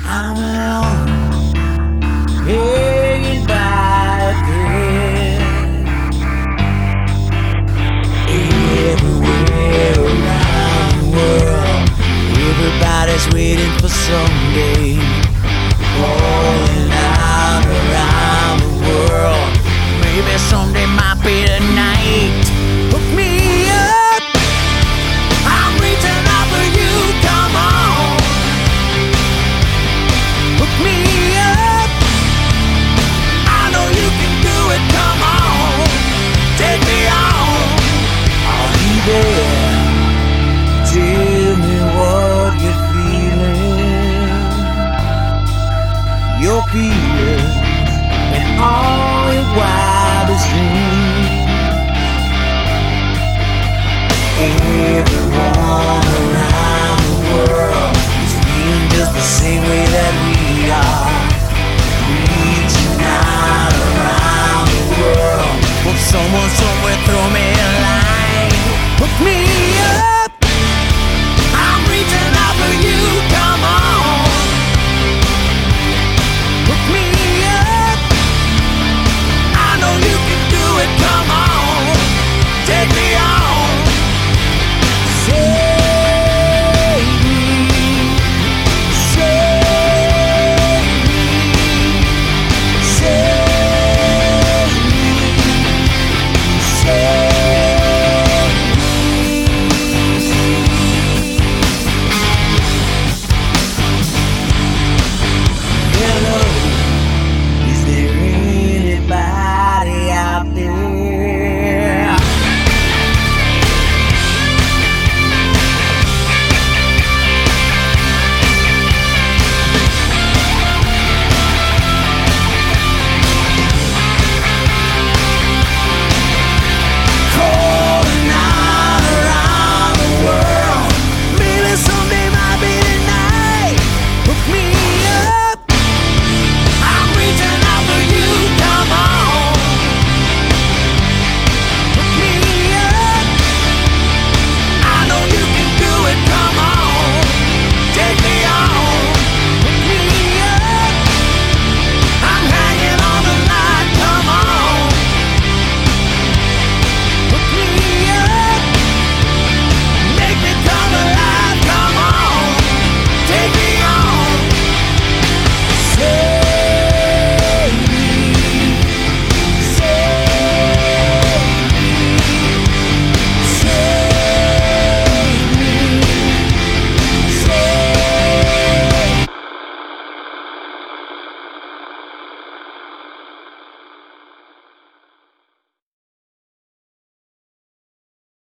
I'm alone, hanging by a thread. Everywhere around the world, everybody's waiting for someday. Calling out around the world, maybe someday might be the night. Hook me up, I'm reaching out for you, come on. Hook me up, I know you can do it, come on. Take me on, I'll be there. Tell me what you're feeling. You're feeling